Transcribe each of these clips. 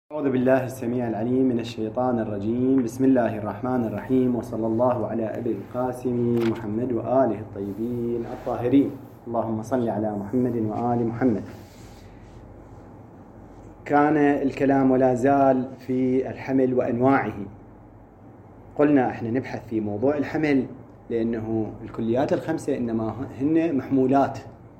أعوذ بالله السميع العليم من الشيطان الرجيم. بسم الله الرحمن الرحيم، وصلى الله على أبي القاسم محمد وآله الطيبين الطاهرين. اللهم صل على محمد وآل محمد. كان الكلام ولا زال في الحمل وأنواعه. قلنا احنا نبحث في موضوع الحمل لأنه الكليات الخمسة إنما هن محمولات،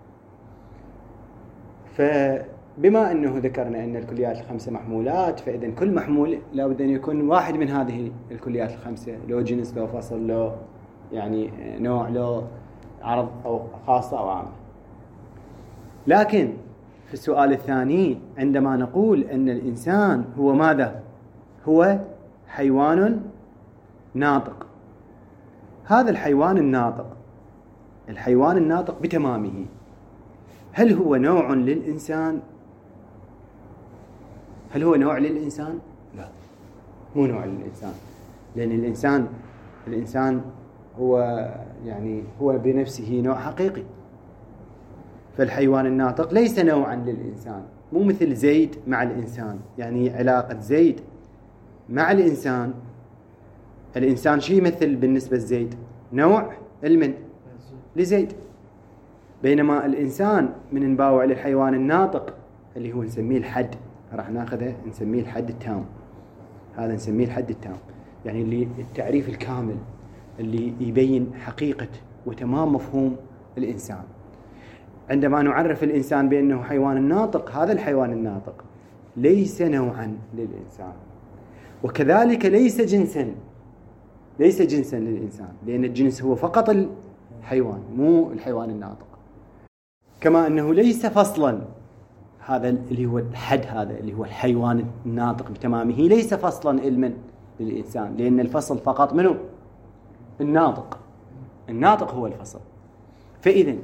فبما أنه ذكرنا أن الكليات الخمسة محمولات، فإذن كل محمول لابد أن يكون واحد من هذه الكليات الخمسة، لو جنس، لو فصل، لو يعني نوع، لو عرض أو خاصة أو عامة. لكن في السؤال الثاني عندما نقول أن الإنسان هو ماذا؟ هو حيوان ناطق. هذا الحيوان الناطق بتمامه، هل هو نوع للإنسان؟ هل هو نوع للإنسان؟ لا، مو نوع للإنسان، لأن الإنسان هو بنفسه نوع حقيقي. فالحيوان الناطق ليس نوعا للإنسان، مو مثل زيد مع الإنسان. يعني علاقة زيد مع الإنسان شيء يمثل بالنسبة لزيد؟ نوع لزيد. بينما الإنسان من نباوع للحيوان الناطق اللي هو نسميه الحد، راح ناخذه نسميه الحد التام. هذا نسميه الحد التام، يعني اللي التعريف الكامل اللي يبين حقيقة وتمام مفهوم الإنسان. عندما نعرف الإنسان بأنه حيوان ناطق، هذا الحيوان الناطق ليس نوعا للإنسان، وكذلك ليس جنسا للإنسان، لأن الجنس هو فقط الحيوان، مو الحيوان الناطق. كما أنه ليس فصلا، هذا اللي هو الحد، هذا اللي هو الحيوان الناطق بتمامه ليس فصلا للإنسان، لأن الفصل فقط منه الناطق هو الفصل. فإذن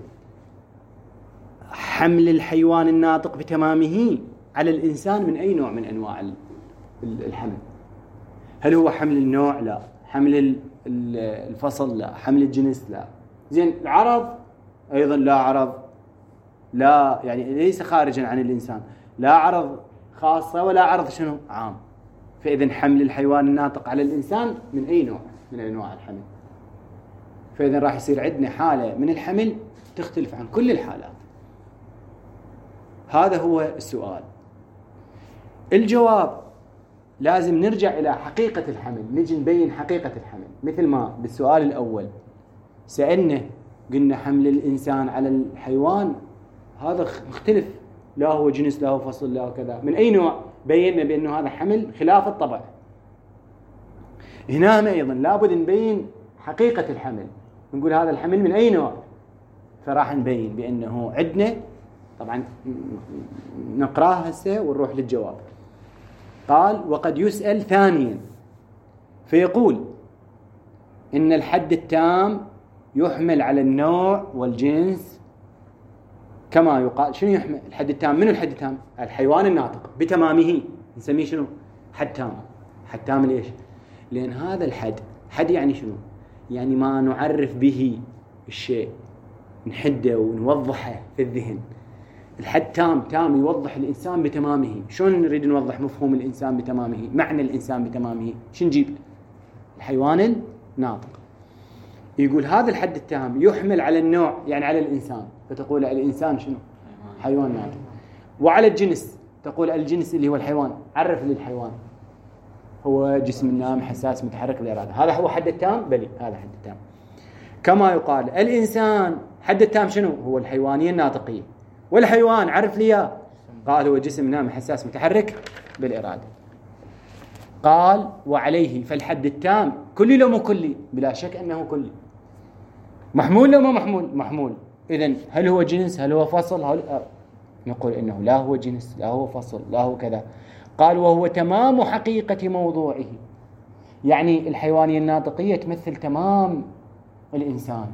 حمل الحيوان الناطق بتمامه على الإنسان من أي نوع من أنواع الحمل؟ هل هو حمل النوع؟ لا. حمل الفصل؟ لا. حمل الجنس؟ لا. زين، العرض أيضا لا. عرض لا، يعني ليس خارجا عن الإنسان، لا عرض خاصة ولا عرض عام. فإذن حمل الحيوان الناطق على الإنسان من أي نوع من أنواع الحمل؟ فإذن راح يصير عندنا حالة من الحمل تختلف عن كل الحالات. هذا هو السؤال. الجواب لازم نرجع إلى حقيقة الحمل، نجي نبين حقيقة الحمل. مثل ما بالسؤال الأول سألنا قلنا حمل الإنسان على الحيوان هذا مختلف، لا هو جنس، لا هو فصل، لا كذا، من أي نوع؟ بينا بأنه هذا حمل خلاف الطبع. هنا أيضا لابد نبين حقيقة الحمل، نقول هذا الحمل من أي نوع، فراح نبين بأنه عندنا. طبعا نقرأها هسه ونروح للجواب. قال: وقد يسأل ثانيا فيقول إن الحد التام يحمل على النوع والجنس كما يقال. شنو يحمل الحد التام؟ منو الحد التام؟ الحيوان الناطق بتمامه نسميه شنو؟ حد تام. حد تام ليش؟ لأن هذا حد يعني شنو؟ يعني ما نعرف به الشيء، نحده ونوضحه في الذهن. الحد تام يوضح الإنسان بتمامه. شلون نريد نوضح مفهوم الإنسان بتمامه، معنى الإنسان بتمامه؟ شو نجيب؟ الحيوان الناطق. يقول هذا الحد التام يحمل على النوع، يعني على الإنسان، فتقول الإنسان شنو؟ حيوان ناطق. وعلى الجنس تقول الجنس اللي هو الحيوان. عرف للحيوان هو جسم نام حساس متحرك بالإرادة، هذا هو حد التام؟ بلي هذا حد التام. كما يقال الإنسان حد التام شنو؟ هو الحيوانية الناطقية. والحيوان عرف لي، قال هو جسم نام حساس متحرك بالإرادة. قال: وعليه فالحد التام كلي لو مو كلي؟ بلا شك أنه كلي. محمول لو مو محمول. إذن هل هو جنس؟ هل هو فصل؟ نقول إنه لا هو جنس، لا هو فصل، لا هو كذا. قال: وهو تمام حقيقة موضوعه، يعني الحيوانية الناطقية تمثل تمام الإنسان،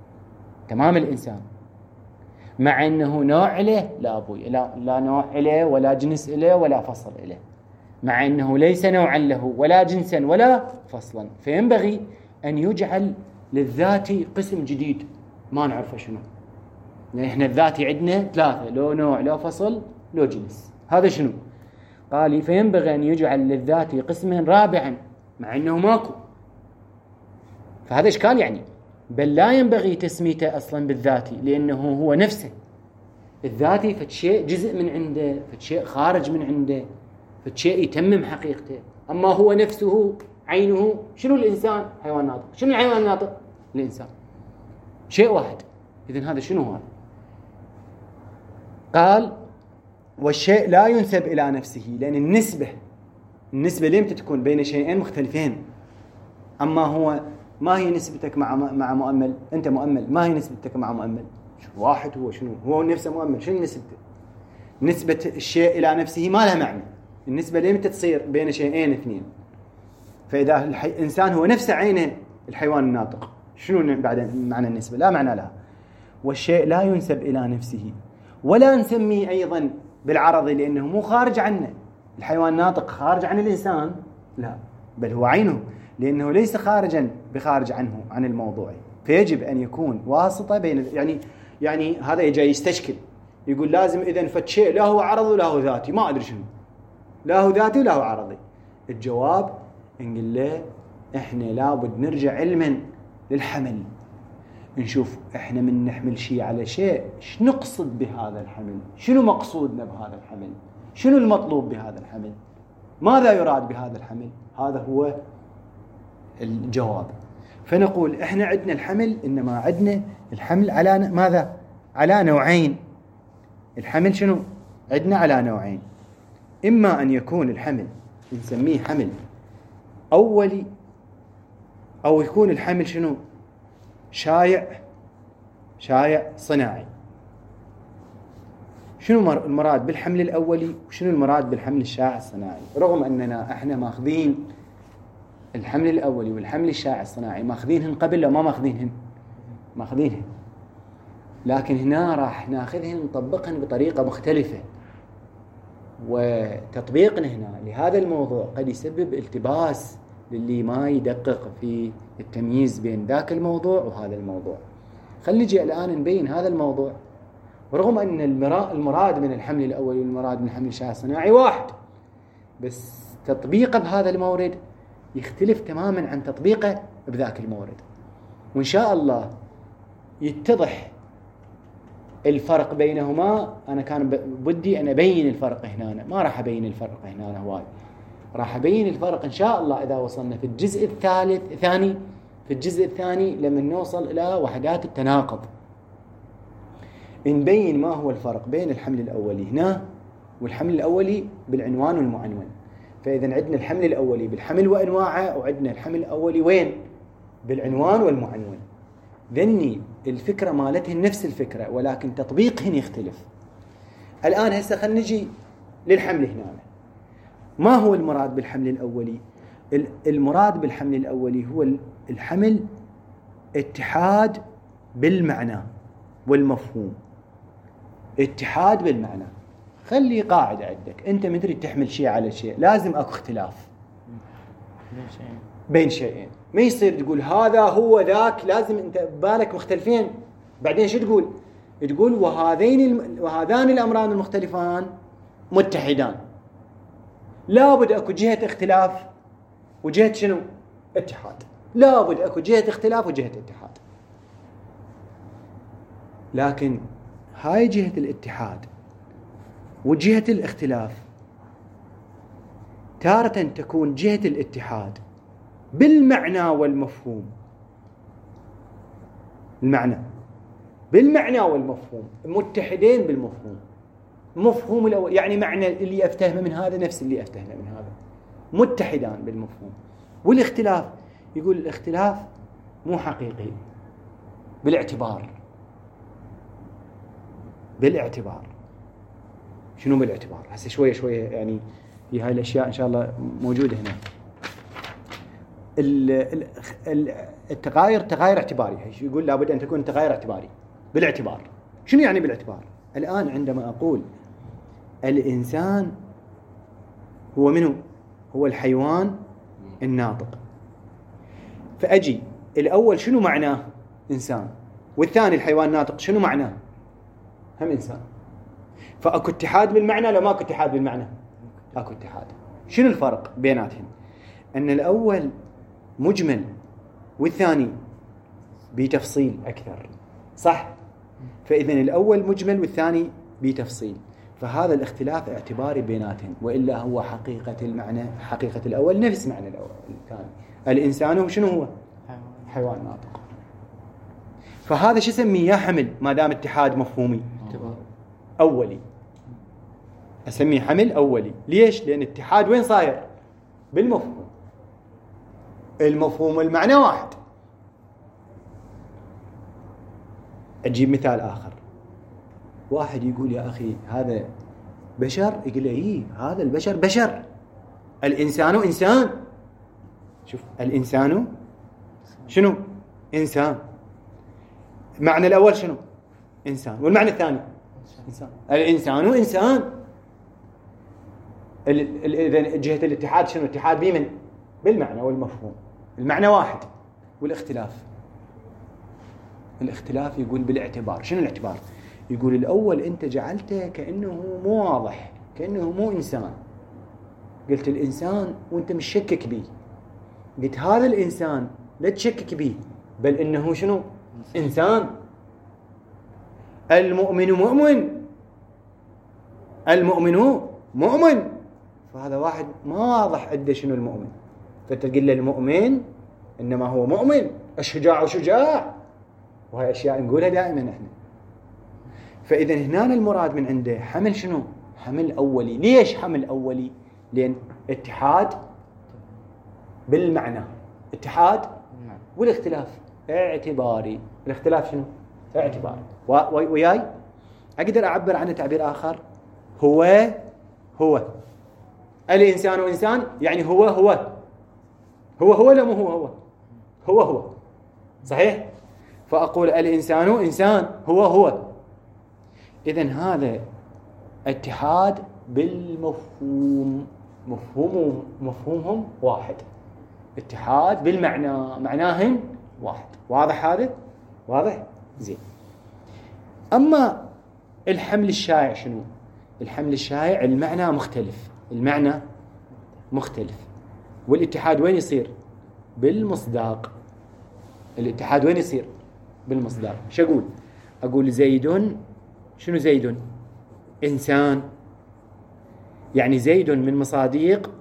مع أنه نوع له لا أبوي، لا نوع له ولا جنس له ولا فصل له، مع أنه ليس نوعا له ولا جنسا ولا فصلا. فينبغي أن يجعل للذاتي قسم جديد ما نعرفه شنو. يعني إحنا الذاتي عندنا ثلاثة: لو نوع، لو فصل، لو جنس. هذا شنو؟ قال فينبغي أن يجعل للذات قسما رابعا مع أنه ماكو، فهذا إشكال يعني. بل لا ينبغي تسميته أصلا بالذاتي لأنه هو نفسه الذاتي، فشيء جزء من عنده، فشيء خارج من عنده، فشيء يتمم حقيقته. أما هو نفسه عينه شنو الإنسان؟ حيوان ناطق. شنو الحيوان الناطق؟ الإنسان. شيء واحد. إذن هذا شنو هو؟ قال والشيء لا ينسب إلى نفسه، لأن النسبة لمتى تكون بين شيئين مختلفين. أما هو ما هي نسبتك مع مؤمل؟ أنت مؤمل، ما هي نسبتك مع مؤمل؟ واحد هو شنو؟ هو نفسه مؤمل، شنو نسبته؟ نسبة الشيء إلى نفسه ما لها معنى. النسبة لمتى تصير بين شيئين اثنين؟ فإذا الإنسان هو نفسه عينه الحيوان الناطق، شنو بعد معنى النسبة؟ لا معنى لها. والشيء لا ينسب إلى نفسه، ولا نسميه أيضا بالعرض لأنه مو خارج عنه. الحيوان الناطق خارج عن الإنسان؟ لا، بل هو عينه، لأنه ليس خارجا بخارج عنه عن الموضوع، فيجب أن يكون واسطة بين يعني هذا يجي يستشكل يقول لازم إذن فشيء لا هو عرضي ولا هو ذاتي، ما أدري شنو، لا هو ذاتي ولا هو عرضي. الجواب نقول له إحنا لابد نرجع علما للحمل، نشوف إحنا من نحمل شيء على شيء شو نقصد بهذا الحمل، شنو مقصودنا بهذا الحمل، شنو المطلوب بهذا الحمل، ماذا يراد بهذا الحمل. هذا هو الجواب. فنقول إحنا عندنا الحمل، إنما عندنا الحمل على ماذا؟ على نوعين. الحمل شنو؟ عندنا على نوعين. إما أن يكون الحمل نسميه حمل أولي، أو يكون الحمل شنو؟ شايع صناعي. شنو المراد بالحمل الأولي وشنو المراد بالحمل الشائع الصناعي؟ رغم أننا إحنا ماخذين الحمل الأولي والحمل الشائع الصناعي ماخذينهن قبل لو ما ماخذينهن، لكن هنا راح ناخذهن نطبقهن بطريقة مختلفة، وتطبيقنا هنا لهذا الموضوع قد يسبب التباس للي ما يدقق في التمييز بين ذاك الموضوع وهذا الموضوع. خلينا نجي الآن نبين هذا الموضوع. ورغم أن المراد من الحمل الأولي والمراد من الحمل الشائع الصناعي واحد، بس تطبيقه بهذا المورد يختلف تماما عن تطبيقه بذاك المورد. وإن شاء الله يتضح الفرق بينهما. أنا كان بدي أن أبين الفرق هنا، ما راح أبين الفرق هنا هواي، راح أبين الفرق إن شاء الله إذا وصلنا في الجزء الثاني لما نوصل إلى وحدات التناقض، نبين ما هو الفرق بين الحمل الأولي هنا والحمل الأولي بالعنوان والمعنون. فإذا عندنا الحمل الأولي بالحمل وأنواعه، وعندنا الحمل الأولي وين؟ بالعنوان والمعنون. ذني الفكرة مالتهن نفس الفكرة، ولكن تطبيقهن يختلف. الآن هسه خلينا نجي للحمل هنا. ما هو المراد بالحمل الأولي؟ المراد بالحمل الأولي هو الحمل اتحاد بالمعنى والمفهوم. اتحاد بالمعنى. خلي قاعدة عندك، أنت من تريد تحمل شيء على شيء لازم أكو اختلاف بين شيئين. ما يصير تقول هذا هو ذاك، لازم أنت بالك مختلفين. بعدين شو تقول؟ تقول وهذان الأمران المختلفان متحدان. لابد أكو جهة اختلاف وجهة شنو؟ اتحاد. لابد أكو جهة اختلاف وجهة اتحاد. لكن هاي جهة الاتحاد وجهة الاختلاف تارة تكون جهة الاتحاد بالمعنى والمفهوم. المعنى بالمعنى والمفهوم متحدين بالمفهوم. مفهوم الأول يعني معنى اللي أفتهمه من هذا نفس اللي أفتهمه من هذا، متحدان بالمفهوم. والاختلاف يقول الاختلاف مو حقيقي بالاعتبار. شنو بالاعتبار؟ هسه شوية يعني في هاي الأشياء إن شاء الله موجودة هنا. التغاير تغاير اعتباري، يقول لابد أن تكون تغاير اعتباري بالاعتبار. شنو يعني بالاعتبار؟ الآن عندما أقول الإنسان هو منه؟ هو الحيوان الناطق. فأجي الأول شنو معناه؟ إنسان. والثاني الحيوان الناطق شنو معناه؟ هم إنسان. فأكو اتحاد بالمعنى لو ما أكو اتحاد بالمعنى؟ اكو اتحاد. شنو الفرق بيناتهم؟ ان الاول مجمل والثاني بتفصيل اكثر، صح؟ فاذا الاول مجمل والثاني بتفصيل، فهذا الاختلاف اعتباري بيناتهم، والا هو حقيقه المعنى، حقيقه الاول نفس معنى الاول الثاني. الانسان شنو هو؟ حيوان ناطق. فهذا شو اسميه يا حمل؟ ما دام اتحاد مفهومي اولي اسميه حمل اولي. ليش؟ لان اتحاد وين صاير؟ بالمفهوم. المفهوم والمعنى واحد. اجيب مثال اخر. واحد يقول يا اخي هذا بشر، يقول له ايه هذا البشر بشر، الانسان انسان. شوف الانسان شنو؟ انسان. معنى الاول شنو؟ انسان، والمعنى الثاني انسان. الانسان انسان. اذا جهه الاتحاد شنو؟ اتحاد بمن؟ بالمعنى والمفهوم. المعنى واحد الاختلاف يقول بالاعتبار. شنو الاعتبار؟ يقول الاول انت جعلته كانه مو واضح، كانه مو انسان. قلت الانسان وانت مش شكك به، قلت هذا الانسان لا تشكك به، بل انه شنو؟ انسان. المؤمن مؤمن، فهذا واحد ما واضح عنده شنو المؤمن، فتقول له المؤمن انما هو مؤمن. الشجاع شجاع، وهي اشياء نقولها دائما احنا. فاذا هنا المراد من عنده حمل شنو؟ حمل اولي. ليش حمل اولي؟ لان اتحاد بالمعنى، اتحاد والاختلاف اعتباري. الاختلاف شنو؟ اعتباري. وياي اقدر اعبر عنه تعبير اخر، هو الانسان انسان، يعني هو لا مو هو صحيح؟ فاقول الانسان انسان، هو. اذا هذا اتحاد بالمفهوم، مفهومهم واحد. اتحاد بالمعنى، معناهم واحد. واضح هذا؟ واضح؟ زين. اما الحمل الشائع شنو؟ الحمل الشائع المعنى مختلف، والاتحاد وين يصير؟ بالمصداق. الاتحاد وين يصير؟ بالمصداق. شو اقول زيد. شنو زيد؟ انسان. يعني زيد من مصاديق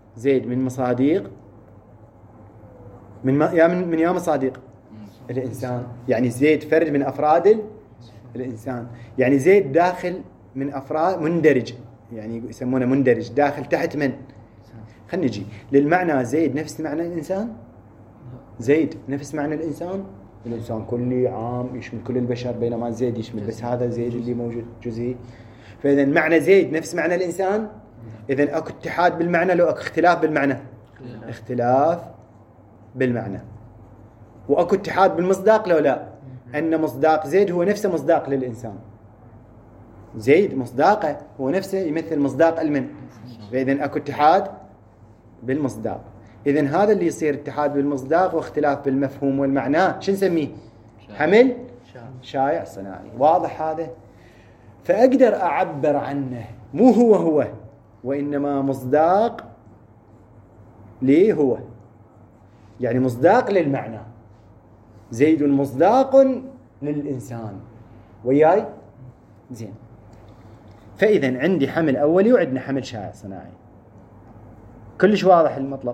من يا مصاديق الانسان. يعني زيد فرد من افراد الانسان. يعني زيد داخل من افراد، مندرج، يعني يسمونه مندرج، داخل تحت من؟ خلينا نجي للمعنى. زيد نفس معنى الانسان؟ زيد نفس معنى الانسان كلي عام يشمل كل البشر، بينما زيد يشمل بس هذا زيد اللي موجود جزئي. فاذا معنى زيد نفس معنى الانسان. اذا اكو اتحاد بالمعنى لو اكو اختلاف بالمعنى؟ اختلاف بالمعنى. واكو اتحاد بالمصداق لو لا؟ ان مصداق زيد هو نفسه مصداق للانسان. زيد مصداقه هو نفسه يمثل مصداق المن. فاذا اكو اتحاد بالمصداق. اذا هذا اللي يصير اتحاد بالمصداق واختلاف بالمفهوم والمعنى، شو نسميه؟ حمل شائع صناعي. واضح هذا؟ فاقدر اعبر عنه مو هو وانما مصداق ليه هو، يعني مصداق للمعنى. زيد مصداق للإنسان. وياي؟ زين. فإذا عندي حمل أولي وعندنا حمل شائع صناعي. كلش واضح المطلب.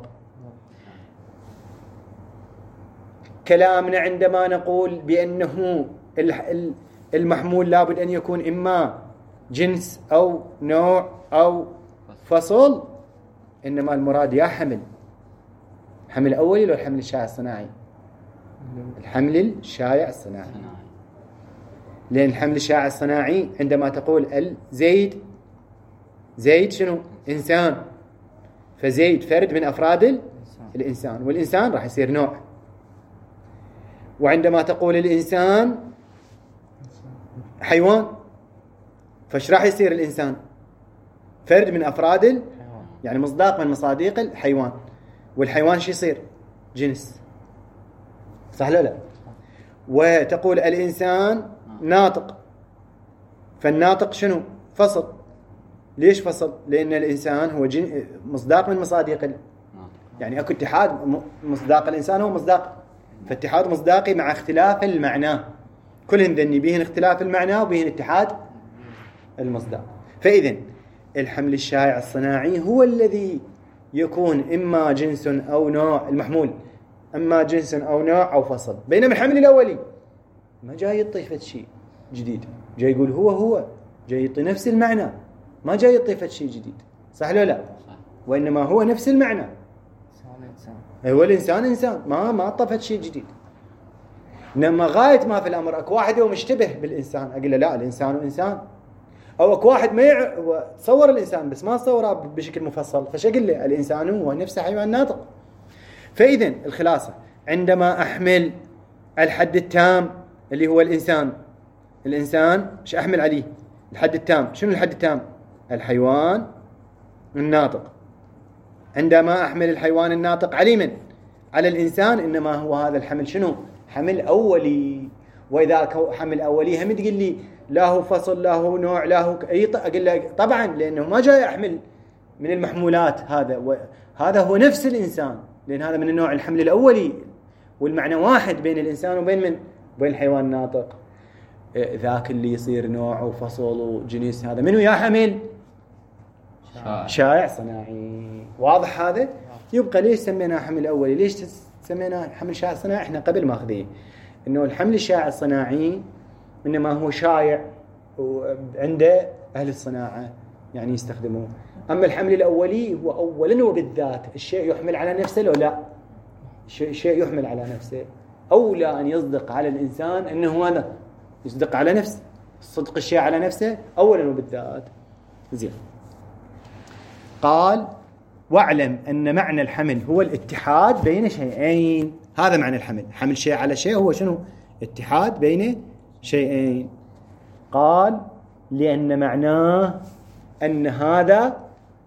كلامنا عندما نقول بأنه المحمول لابد أن يكون إما جنس أو نوع أو فصل، إنما المراد يا حمل أولي لو الحمل الشائع الصناعي؟ الحمل الشائع الصناعي. لأن الحمل الشائع الصناعي عندما تقول زيد شنو؟ إنسان. فزيد فرد من أفراد الإنسان، والإنسان راح يصير نوع. وعندما تقول الإنسان حيوان، فايش راح يصير الإنسان؟ فرد من أفراد يعني مصداق من مصاديق الحيوان. والحيوان شو يصير؟ جنس. صح لا؟ وتقول الإنسان ناطق، فالناطق شنو؟ فصل. ليش فصل؟ لأن الإنسان هو مصداق من مصادق يعني أكو اتحاد، مصداق الإنسان هو مصداق، فاتحاد مصداقي مع اختلاف المعنى، كلهن ذني بيهن اختلاف المعنى وبيهن اتحاد المصداق. فإذن الحمل الشائع الصناعي هو الذي يكون إما جنس أو نوع المحمول، أما جنس أو نوع أو فصل، بينما الحمل الأولي ما جاي يطيفة شيء جديد، جاي يقول هو جاي يعطي نفس المعنى، ما جاي يطيفة شيء جديد، صح ولا لا؟ وإنما هو نفس المعنى، هو الإنسان إنسان، ما طفت شيء جديد. إنما غاية ما في الأمر أكو واحد هو مشتبه بالإنسان، أقول له لا الإنسان إنسان، أو أكو واحد ما تصور الإنسان بس ما تصوره بشكل مفصل، فش أقول له الإنسان هو نفسه حيوان ناطق. فإذن الخلاصة عندما أحمل الحد التام اللي هو الإنسان إيش أحمل عليه؟ الحد التام. شنو الحد التام؟ الحيوان الناطق. عندما أحمل الحيوان الناطق على على الإنسان، إنما هو هذا الحمل شنو؟ حمل أولي. وإذا حمل أولي هم تقول لي لا هو فصل لا هو نوع لا هو أقول لك طبعا لأنه ما جاي أحمل من المحمولات هذا هو نفس الإنسان، لأن هذا من النوع الحمل الأولي، والمعنى واحد بين الإنسان وبين الحيوان الناطق. ذاك اللي يصير نوع وفصل وجنس هذا منو يا حمل؟ شائع صناعي. واضح هذا؟ يبقى ليش سميناه حمل أولي؟ ليش سميناه حمل شائع صناعي؟ احنا قبل ما أخذيه إنه الحمل الشائع الصناعي إنما هو شائع وعنده أهل الصناعة يعني يستخدموه. أما الحمل الأولي هو أولا وبالذات الشيء يحمل على نفسه لو لا شيء يحمل على نفسه، أولى أن يصدق على الإنسان أنه هذا يصدق على نفسه، صدق الشيء على نفسه أولا وبالذات. زين. قال واعلم أن معنى الحمل هو الاتحاد بين شيئين. هذا معنى الحمل، حمل شيء على شيء هو شنو؟ اتحاد بين شيئين. قال لأن معناه أن هذا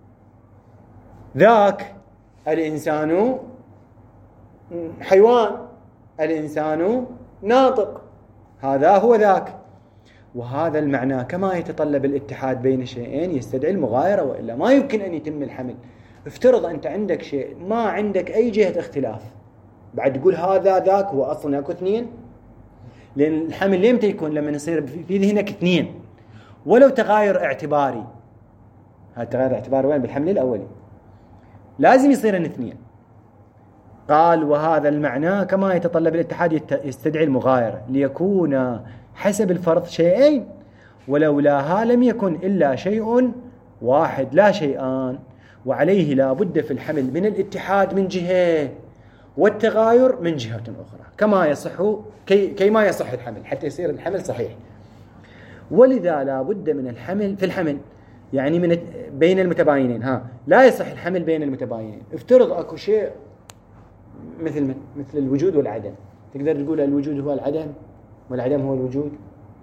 ذاك الإنسان حيوان، الإنسان ناطق، هذا هو ذاك. وهذا المعنى كما يتطلب الاتحاد بين شيئين يستدعي المغايرة، وإلا ما يمكن أن يتم الحمل. افترض أنت عندك شيء ما عندك أي جهة اختلاف، بعد تقول هذا ذاك، هو أصلا أكو اثنين، لأن الحمل لمتى يكون؟ لما يصير في ذهنك اثنين ولو تغاير اعتباري. هذا التغاير اعتباري وين؟ بالحمل الأولي لازم يصير اثنين. قال وهذا المعنى كما يتطلب الاتحاد يستدعي المغايرة ليكون حسب الفرض شيئين، ولولاها لم يكن إلا شيء واحد لا شيئان، وعليه لا بد في الحمل من الاتحاد من جهة والتغاير من جهة أخرى، كما يصح كيما يصح الحمل حتى يصير الحمل صحيح. ولذا لا بد من الحمل في الحمل يعني من بين المتباينين. لا يصح الحمل بين المتباينين. افترض اكو شيء مثل الوجود والعدم، تقدر تقول الوجود هو العدم والعدم هو الوجود؟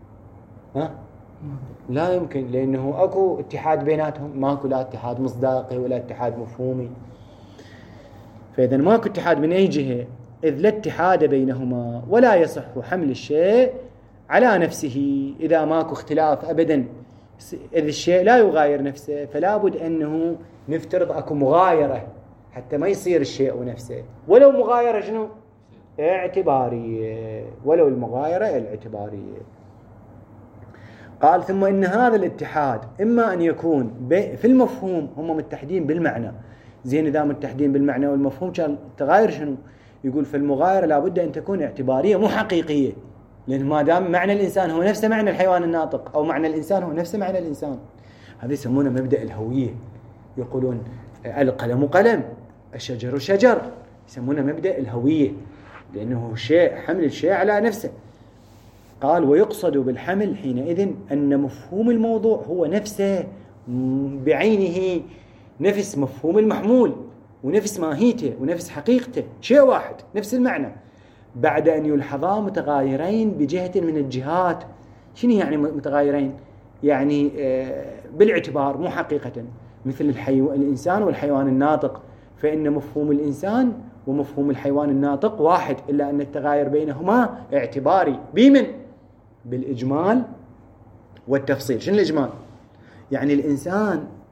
لا يمكن، لأنه اكو اتحاد بيناتهم، ماكو لا اتحاد مصداقي ولا اتحاد مفهومي. فإذا ماكو اتحاد من أي جهة، إذ لا اتحاد بينهما، ولا يصح حمل الشيء على نفسه إذا ماكو اختلاف أبدا، إذ الشيء لا يغاير نفسه، فلا بد أنه نفترض أكو مغايرة حتى ما يصير الشيء نفسه، ولو مغايرة شنو؟ اعتبارية، ولو المغايرة الاعتبارية. قال ثم إن هذا الاتحاد إما أن يكون في المفهوم، هم متحدين بالمعنى. زين إذا متحدين بالمعنى والمفهوم كان التغاير شنو؟ يقول في المغايرة لابد أن تكون اعتبارية مو حقيقية، لأن ما دام معنى الإنسان هو نفس معنى الحيوان الناطق، أو معنى الإنسان هو نفس معنى الإنسان، هذا يسمونه مبدأ الهوية. يقولون القلم قلم، الشجر شجر، يسمونه مبدأ الهوية، لأنه شيء حمل الشيء على نفسه. قال ويقصد بالحمل حينئذ أن مفهوم الموضوع هو نفسه بعينه، نفس مفهوم المحمول ونفس ماهيته ونفس حقيقته، شيء واحد نفس المعنى، بعد أن يلحظا متغايرين بجهة من الجهات. شنو يعني متغايرين؟ يعني بالاعتبار مو حقيقة، مثل الإنسان والحيوان الناطق، فإن مفهوم الإنسان ومفهوم الحيوان الناطق واحد، إلا أن التغاير بينهما اعتباري. بمن؟ بالإجمال والتفصيل. شنو الإجمال؟ يعني الإنسان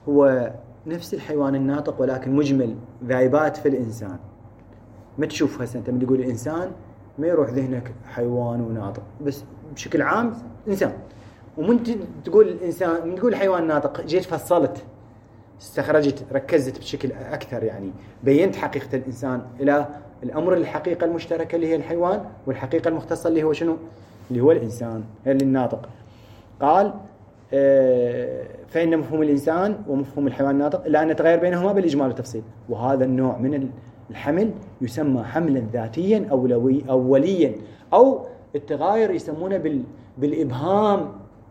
هو نفس الحيوان الناطق ولكن مجمل ذايبات في الإنسان. ما تشوف هسه أنت من تقول الإنسان ما يروح ذهنك حيوان وناطق، بس بشكل عام إنسان. ومن تقول الإنسان، من تقول حيوان ناطق جيت فصلت، استخرجت، ركزت بشكل أكثر، يعني بينت حقيقة الإنسان إلى الأمر الحقيقة المشتركة اللي هي الحيوان، والحقيقة المختصة اللي هو شنو؟ اللي هو الإنسان، اللي الناطق. قال فإن مفهوم الإنسان ومفهوم الحيوان الناطق لا أن يتغير بينهما بالإجمال والتفصيل. وهذا النوع من الحمل يسمى حملا ذاتيا أوليا، أو التغاير يسمونه بالإبهام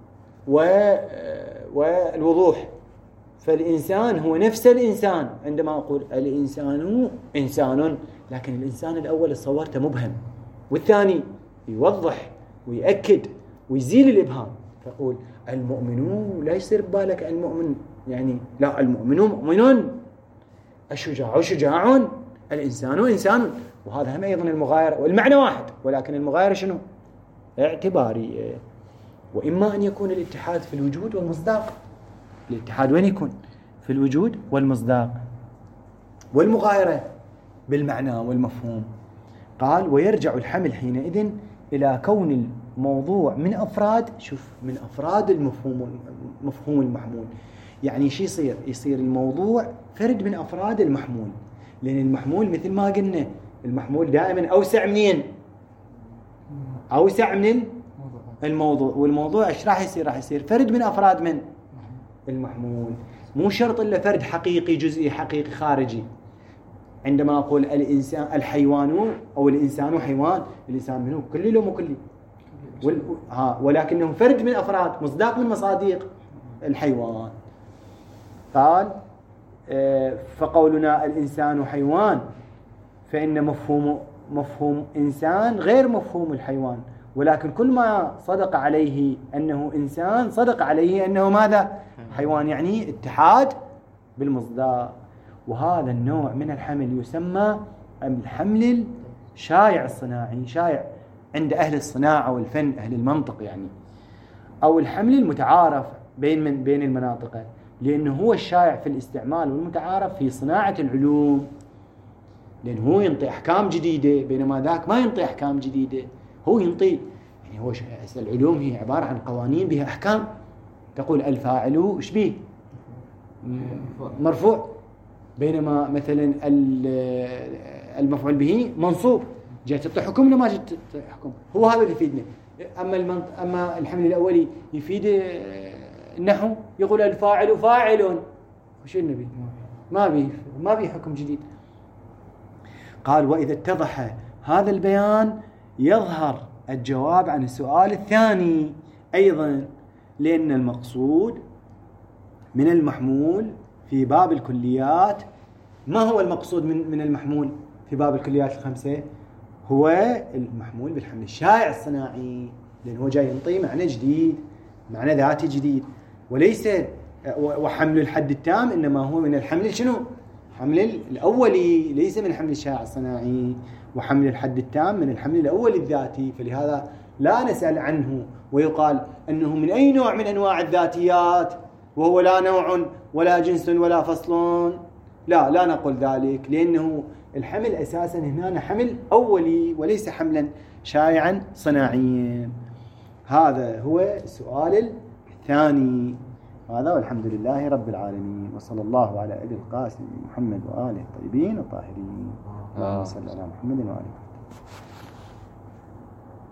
والوضوح. فالإنسان هو نفس الإنسان، عندما أقول الإنسان إنسان، لكن الإنسان الأول صورته مبهم، والثاني يوضح ويأكد ويزيل الإبهام. فأقول المؤمنون، لا يصير ببالك المؤمن يعني لا، المؤمنون مؤمنون، الشجاع شجاع، الإنسان إنسان. وهذا هم أيضا المغايرة، والمعنى واحد، ولكن المغايرة شنو؟ اعتباري. وإما أن يكون الاتحاد في الوجود والمصداق. الاتحاد وين يكون؟ في الوجود والمصداق، والمغايرة بالمعنى والمفهوم. قال ويرجع الحمل حينئذ إلى كون الموضوع من أفراد، شوف، من أفراد مفهوم المحمول. يعني شي يصير الموضوع فرد من أفراد المحمول، لأن المحمول مثل ما قلنا المحمول دائما أوسع منين؟ أوسع من الموضوع. والموضوع إيش راح يصير؟ راح يصير فرد من أفراد من المحمول، مو شرط إلا فرد حقيقي جزئي حقيقي خارجي. عندما أقول الإنسان الحيوان أو الإنسان حيوان، الإنسان منه كلي لو مو كلي، ولكنه فرد من أفراد، مصداق من مصادق الحيوان. قال فقولنا الإنسان حيوان فإن مفهوم إنسان غير مفهوم الحيوان، ولكن كل ما صدق عليه أنه إنسان صدق عليه أنه ماذا؟ حيوان، يعني اتحاد بالمصداق. وهذا النوع من الحمل يسمى الحمل الشائع الصناعي، شائع عند أهل الصناعة والفن، أهل المنطق يعني، أو الحمل المتعارف بين المناطق، لأنه هو الشائع في الاستعمال والمتعارف في صناعة العلوم، لأنه هو ينطي أحكام جديدة، بينما ذاك ما ينطي أحكام جديدة، هو ينطي يعني هو العلوم هي عبارة عن قوانين بها أحكام. تقول الفاعل إيش به؟ مرفوع، بينما مثلا المفعول به منصوب. جاءت تعطي حكم ولا ما جاءت تعطي حكم؟ هو هذا اللي يفيدنا. أما الحمل الأولي يفيد النحو، يقول الفاعل فاعل، وش النبي؟ ما بي حكم جديد. قال وإذا اتضح هذا البيان يظهر الجواب عن السؤال الثاني أيضا، لأن المقصود من المحمول في باب الكليات، ما هو المقصود من المحمول في باب الكليات الخمسة؟ هو المحمول بالحمل الشائع الصناعي، لأنه جاي ينطي معنى جديد، معنى ذاتي جديد، وليس وحمل الحد التام، إنما هو من الحمل شنو؟ حمل الأولي، ليس من الحمل الشائع الصناعي. وحمل الحد التام من الحمل الأولي الذاتي، فلهذا لا نسأل عنه ويقال أنه من أي نوع من أنواع الذاتيات، وهو لا نوع ولا جنس ولا فصل. لا نقول ذلك، لأنه الحمل أساسا هنا حمل أولي وليس حملا شائعا صناعيا. هذا هو السؤال الثاني. هذا والحمد لله رب العالمين، وصلى الله على أبي القاسم محمد وآله الطيبين الطاهرين. اللهم صل على محمد وآله.